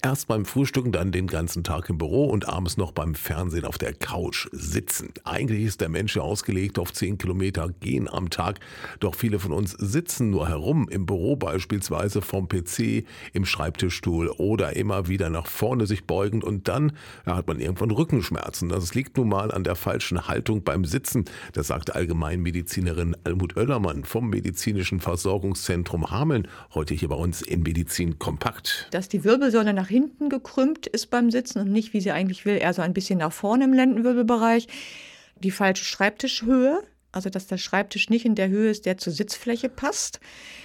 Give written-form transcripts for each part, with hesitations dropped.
Erst beim Frühstücken, dann den ganzen Tag im Büro und abends noch beim Fernsehen auf der Couch sitzen. Eigentlich ist der Mensch ja ausgelegt auf 10 Kilometer gehen am Tag. Doch viele von uns sitzen nur herum, im Büro beispielsweise vom PC, im Schreibtischstuhl oder immer wieder nach vorne sich beugend und dann hat man irgendwann Rückenschmerzen. Das liegt nun mal an der falschen Haltung beim Sitzen. Das sagt Allgemeinmedizinerin Almut Oellermann vom Medizinischen Versorgungszentrum Hameln, heute hier bei uns in Medizin Kompakt. Dass die Wirbelsäule nach hinten gekrümmt ist beim Sitzen und nicht, wie sie eigentlich will, eher so ein bisschen nach vorne im Lendenwirbelbereich. Die falsche Schreibtischhöhe, also dass der Schreibtisch nicht in der Höhe ist, der zur Sitzfläche passt.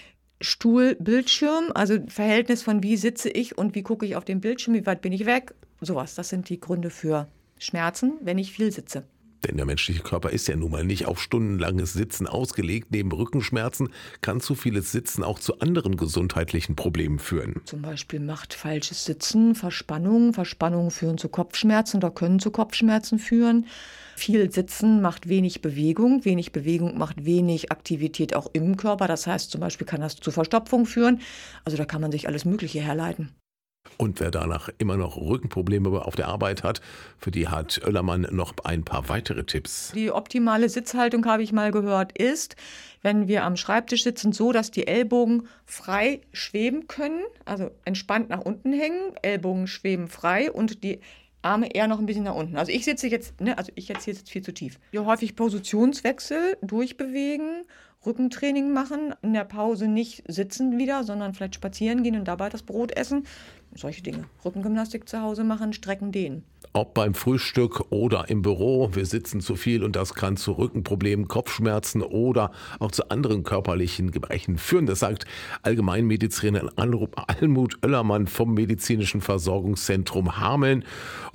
Stuhl, Bildschirm, also Verhältnis von wie sitze ich und wie gucke ich auf den Bildschirm, wie weit bin ich weg, sowas. Das sind die Gründe für Schmerzen, wenn ich viel sitze. Denn der menschliche Körper ist ja nun mal nicht auf stundenlanges Sitzen ausgelegt. Neben Rückenschmerzen kann zu vieles Sitzen auch zu anderen gesundheitlichen Problemen führen. Zum Beispiel macht falsches Sitzen Verspannungen. Verspannungen führen zu Kopfschmerzen oder können zu Kopfschmerzen führen. Viel Sitzen macht wenig Bewegung. Wenig Bewegung macht wenig Aktivität auch im Körper. Das heißt, zum Beispiel kann das zu Verstopfung führen. Also da kann man sich alles Mögliche herleiten. Und wer danach immer noch Rückenprobleme auf der Arbeit hat, für die hat Oellermann noch ein paar weitere Tipps. Die optimale Sitzhaltung, habe ich mal gehört, ist, wenn wir am Schreibtisch sitzen, so, dass die Ellbogen frei schweben können, also entspannt nach unten hängen, Ellbogen schweben frei und die Arme eher noch ein bisschen nach unten. Also ich sitze jetzt, ich jetzt hier sitze viel zu tief. Wir häufig Positionswechsel durchbewegen, Rückentraining machen, in der Pause nicht sitzen wieder, sondern vielleicht spazieren gehen und dabei das Brot essen. Solche Dinge. Rückengymnastik zu Hause machen, strecken, dehnen. Ob beim Frühstück oder im Büro, wir sitzen zu viel und das kann zu Rückenproblemen, Kopfschmerzen oder auch zu anderen körperlichen Gebrechen führen. Das sagt Allgemeinmedizinerin Almut Oellermann vom Medizinischen Versorgungszentrum Hameln.